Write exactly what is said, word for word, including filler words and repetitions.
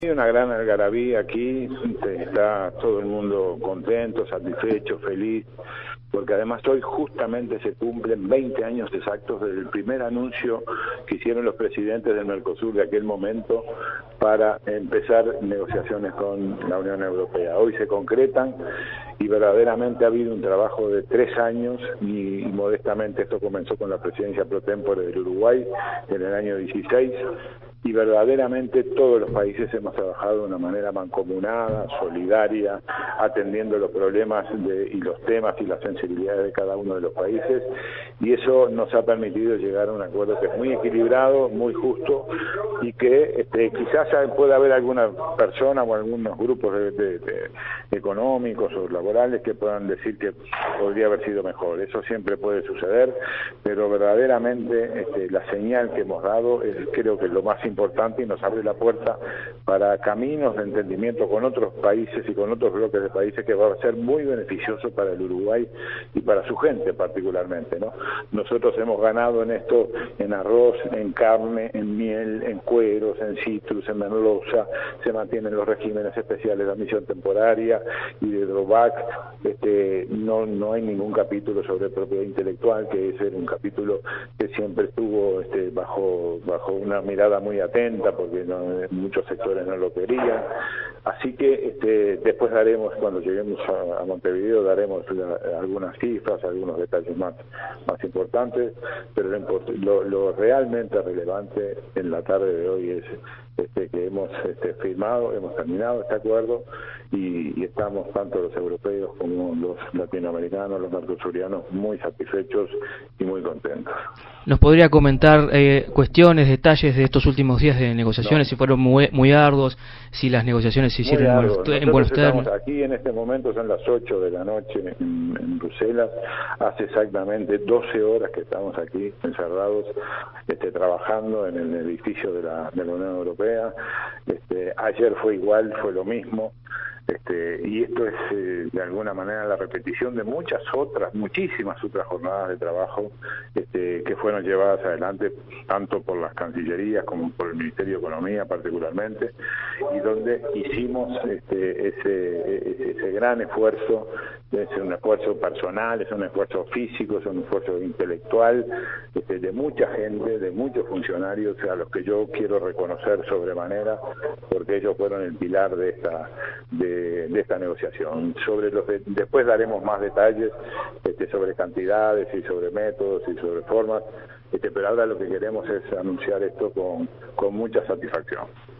Hay una gran algarabía aquí, está todo el mundo contento, satisfecho, feliz, porque además hoy justamente se cumplen veinte años exactos del primer anuncio que hicieron los presidentes del Mercosur de aquel momento para empezar negociaciones con la Unión Europea. Hoy se concretan y verdaderamente ha habido un trabajo de tres años y, y modestamente esto comenzó con la presidencia pro tempore del Uruguay en el año dieciséis. Y verdaderamente todos los países hemos trabajado de una manera mancomunada, solidaria, atendiendo los problemas de, y los temas y las sensibilidades de cada uno de los países, y eso nos ha permitido llegar a un acuerdo que es muy equilibrado, muy justo, y que este, quizás pueda haber alguna persona o algunos grupos de, de, de económicos o laborales que puedan decir que podría haber sido mejor. Eso siempre puede suceder, pero verdaderamente este, la señal que hemos dado es, creo que es lo más importante importante y nos abre la puerta para caminos de entendimiento con otros países y con otros bloques de países que va a ser muy beneficioso para el Uruguay y para su gente particularmente, ¿no? Nosotros hemos ganado en esto, en arroz, en carne, en miel, en cueros, en citrus, en merluza, se mantienen los regímenes especiales de admisión temporaria y de drawback, este, no, no hay ningún capítulo sobre propiedad intelectual, que ese era un capítulo que siempre estuvo este, bajo, bajo una mirada muy atenta porque no, muchos sectores no lo querían, así que este, después daremos, cuando lleguemos a, a Montevideo, daremos la, algunas cifras, algunos detalles más, más importantes, pero lo, lo, lo realmente relevante en la tarde de hoy es este, que hemos este, firmado, hemos terminado este acuerdo y, y estamos tanto los europeos como los latinoamericanos, los mercosurianos muy satisfechos y muy contentos. ¿Nos podría comentar eh, cuestiones, detalles de estos últimos días de negociaciones, no. si fueron muy, muy arduos, si las negociaciones se hicieron en buenos, en buenos términos? Aquí en este momento son las ocho de la noche en, en Bruselas, hace exactamente doce horas que estamos aquí encerrados, este, trabajando en el edificio de la, de la Unión Europea. Este, ayer fue igual, fue lo mismo. Este, y esto es eh, de alguna manera la repetición de muchas otras, muchísimas otras jornadas de trabajo este, que fueron llevadas adelante tanto por las cancillerías como por el Ministerio de Economía particularmente, y donde hicimos este, ese, ese, ese gran esfuerzo, es un esfuerzo personal, es un esfuerzo físico, es un esfuerzo intelectual este, de mucha gente, de muchos funcionarios a los que yo quiero reconocer sobremanera porque ellos fueron el pilar de esta de de esta negociación. Sobre los de, después daremos más detalles este, sobre cantidades y sobre métodos y sobre formas, este, pero ahora lo que queremos es anunciar esto con, con mucha satisfacción.